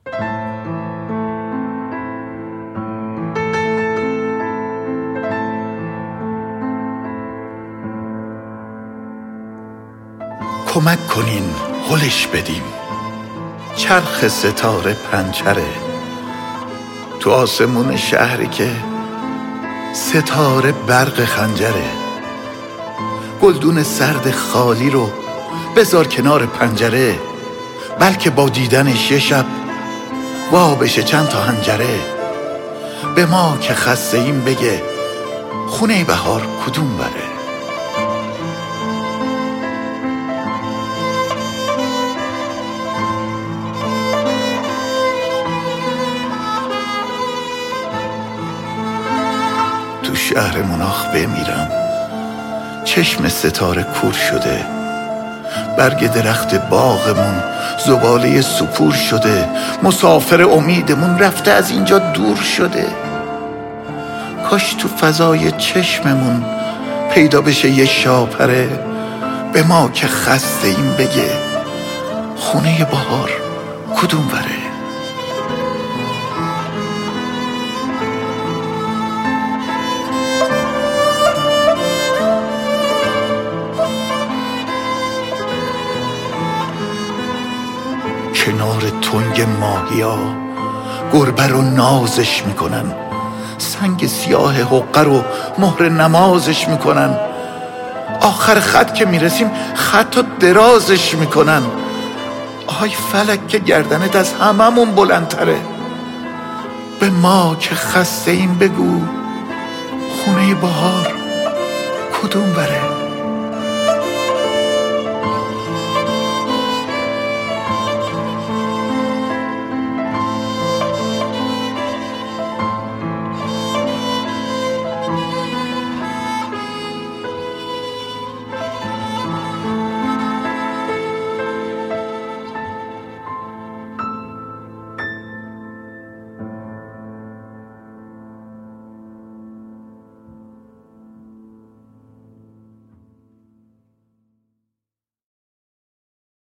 کمک کنین هلش بدیم، چرخ ستاره پنچره. تو آسمون شهری که ستاره برق خنجره. گلدون سرد خالی رو بذار کنار پنجره، بلکه با دیدنش یه شب وا بشه چند تا حنجره. به ما که خسته ایم بگه خونه بهار کدوم بره. تو شهر مناخ بمیرم، چشم ستاره کور شده. برگ درخت باغمون زباله سپور شده. مسافر امیدمون رفته از اینجا دور شده. کاش تو فضای چشممون پیدا بشه یه شاپره. به ما که خسته ایم بگه خونه بهار کدوم بره. کنار تنگ ماهیا گربه رو نازش میکنن. سنگ سیاه حقه رو مهر نمازش میکنن. آخر خط که میرسیم خط رو درازش میکنن. آهای فلک که گردنت از هممون بلندتره. به ما که خسته این بگو خونه بهار کدوم بره.